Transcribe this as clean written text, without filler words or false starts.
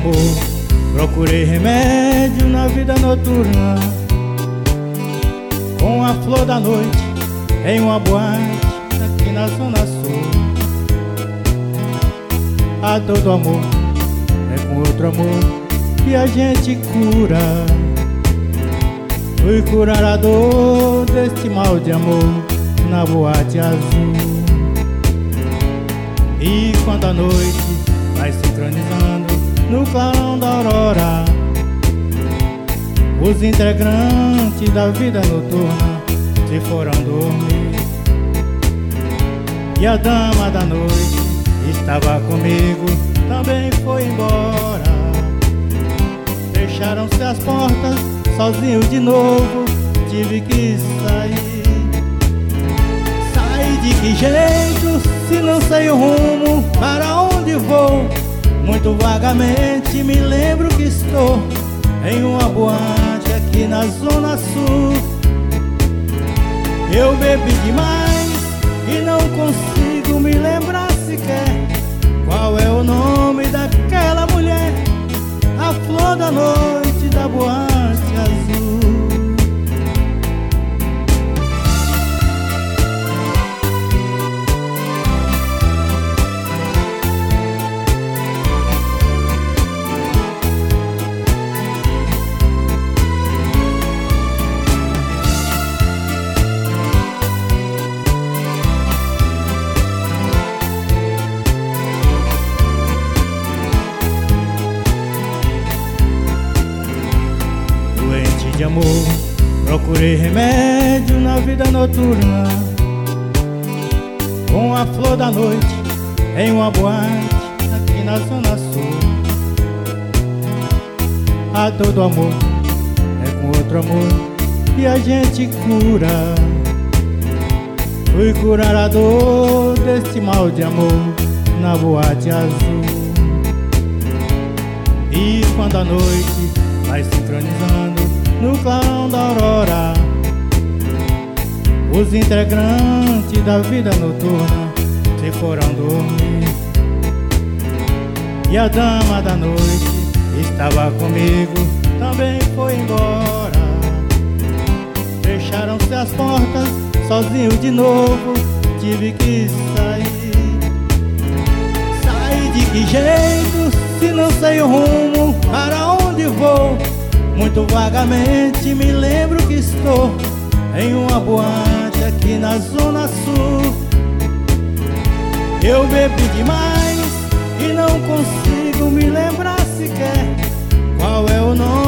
amor, procurei remédio na vida noturna. Com a flor da noite em uma boate aqui na Zona Sul. A dor do amor é com outro amor que a gente cura. Fui curar a dor deste mal de amor na boate azul. E quando a noite vai sincronizando no clarão da aurora, os integrantes da vida noturna se foram dormir. E a dama da noite estava comigo, também foi embora. Fecharam-se as portas, sozinho de novo, tive que sair. Sair de que jeito, se não sei o rumo, para onde vou? Muito vagamente me lembro que estou em uma boate aqui na Zona Sul. Eu bebi demais e não consigo me lembrar sequer qual é o nome daquela mulher, a flor da noite da boate azul. De amor, procurei remédio na vida noturna. Com a flor da noite em uma boate aqui na Zona Sul. A dor do amor é com outro amor que a gente cura. Fui curar a dor deste mal de amor na boate azul. E quando a noite vai sincronizando no clarão da aurora, os integrantes da vida noturna se foram dormir. E a dama da noite estava comigo, também foi embora. Fecharam-se as portas, sozinho de novo, tive que sair. Sair de que jeito, se não sei o rumo, para onde vou? Muito vagamente me lembro que estou em uma boate aqui na Zona Sul. Eu bebi demais e não consigo me lembrar sequer qual é o nome